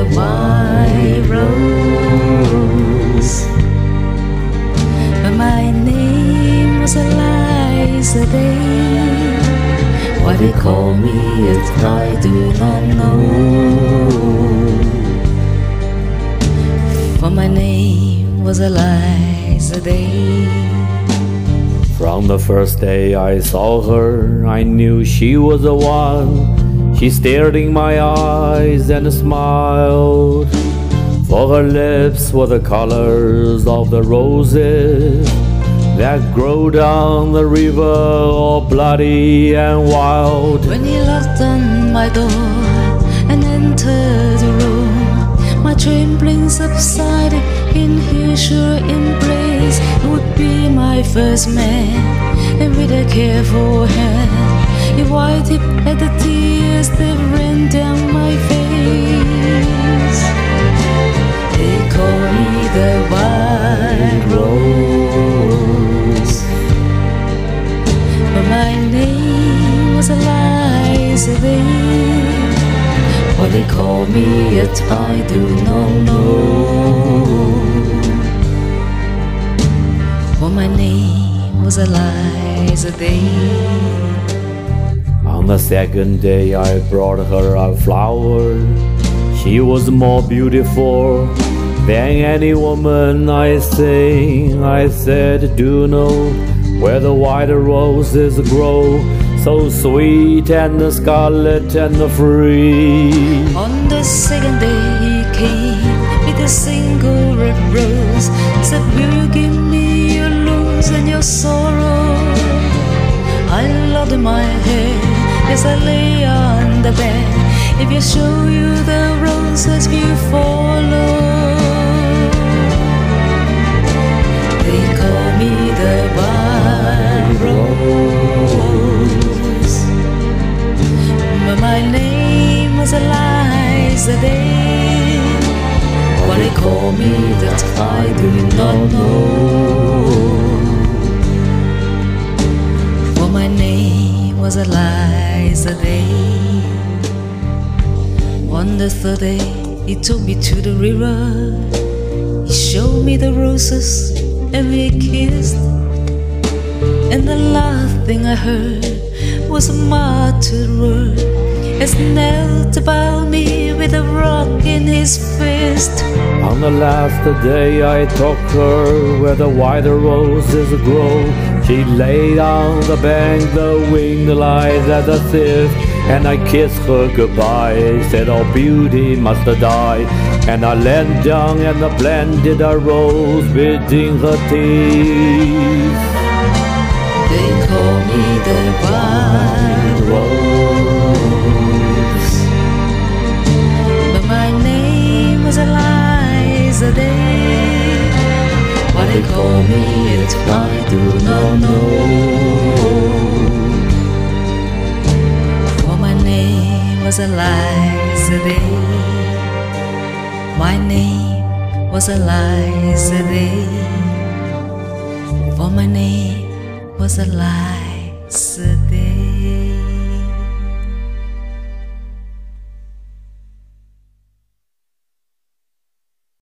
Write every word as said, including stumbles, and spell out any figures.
the white rose. But my name was Eliza Day. Why they call me it I do not know. For my name was Eliza Day. From the first day I saw her, I knew she was the one. She stared in my eyes and smiled, for her lips were the colors of the roses that grow down the river, all bloody and wild. When he knocked on my door and entered the room, my trembling subsided in his sure embrace. He would be my first man, and with a careful hand he wiped it at the tears that ran down my face. They call me the white rose, but my name was Eliza Day. What they call me yet I do not know. For my name was Eliza Day. On the second day I brought her a flower. She was more beautiful than any woman I sing. I said, do you know where the white roses grow, so sweet and scarlet and free? On the second day he came with a single red rose, said, will you give me your lose and your sorrow? I lowered my head as I lay on the bed. If you show you the roses you follow. They call me the white rose, but my name was Eliza Day. What they call me that I do not know. For my name was Eliza Day. On the third day he took me to the river. He showed me the roses and we kissed, and the last thing I heard was a martyred word as knelt about me with a rock in his fist. On the last day I took her where the white roses grow. She lay on the bank, the winged lies at the thief, and I kissed her goodbye, said all beauty must die. And I leaned down and I blended a rose between her teeth. They call me the white rose, but my name was Eliza Day. What they call me it I do not know. For my name was Eliza Day. My name was Eliza Day. For my name was Eliza Day.